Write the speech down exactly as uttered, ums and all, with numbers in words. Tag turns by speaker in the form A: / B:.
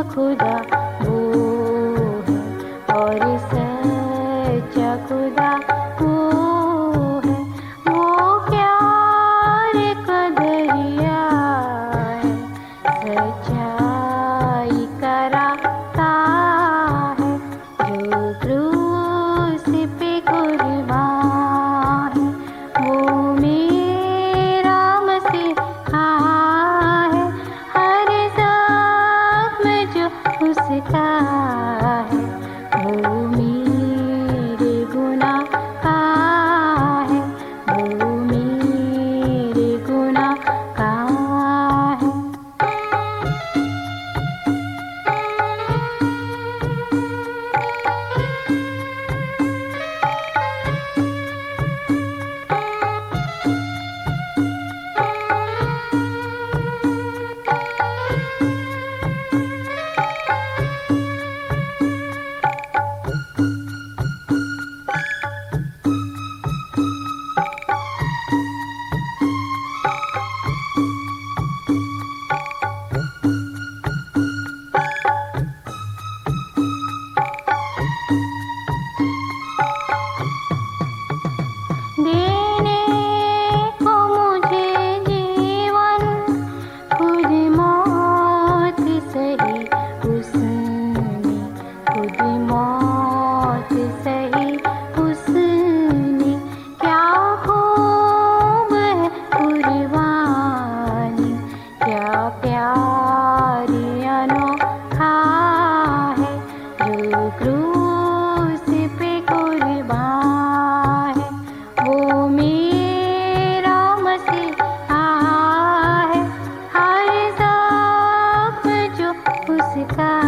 A: खुदा वो है, और सच्चा खुदा वो है। वो प्यार का दरिया है, सच्चाई का रास्ता है, जो क्रूस पे कुर्बान है, वो मेरा मसीहा है। हर जख्म जो उसका है, वो मेरे गुनाह का है, वो मेरे गुनाह का है। देने को मुझे जीवन, खुद मौत सही उसने, खुद मौत सही उसने। क्या खूब है कुर्बानी, क्या प्यार अनोखा है, जो क्रूस पे कुर्बान है, वो मेरा मसीहा है। हर जख्म जो उसका